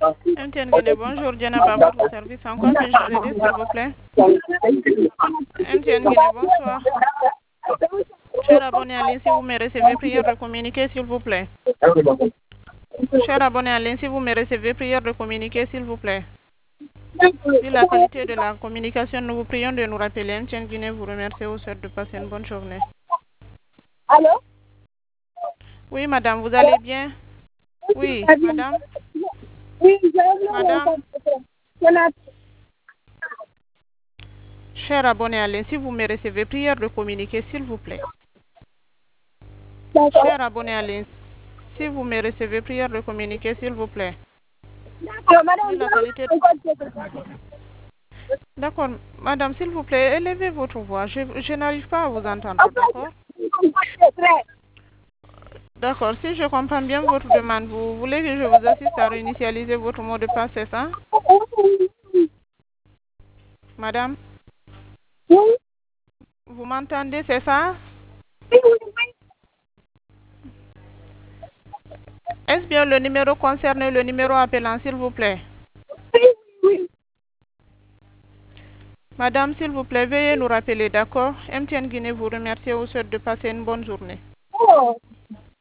MTN Guinée, bonjour, Djenaba, votre service. En quoi puis-je vous aider, s'il vous plaît? MTN Guinée, bonsoir. Cher abonné en ligne, si vous me recevez, prière de communiquer, s'il vous plaît. Cher abonné en ligne, si vous me recevez, prière de communiquer, s'il vous plaît. Vu la qualité de la communication, nous vous prions de nous rappeler. MTN Guinée vous remercie au souhaite de passer une bonne journée. Allô? Oui, madame, vous allez bien? Oui, madame. Oui, Madame. Cher abonné en ligne, si vous me recevez, prière de communiquer, s'il vous plaît. Cher abonné en ligne, si vous me recevez, prière de communiquer, s'il vous plaît. Vu la qualité... D'accord, madame, s'il vous plaît, élevez votre voix. Je n'arrive pas à vous entendre, d'accord? D'accord, si je comprends bien votre demande, vous voulez que je vous assiste à réinitialiser votre mot de passe, c'est ça? Madame, vous m'entendez, c'est ça? Est-ce bien le numéro concerné, le numéro appelant, s'il vous plaît? Madame, s'il vous plaît, veuillez nous rappeler, d'accord? MTN Guinée vous remercie au souhaite de passer une bonne journée.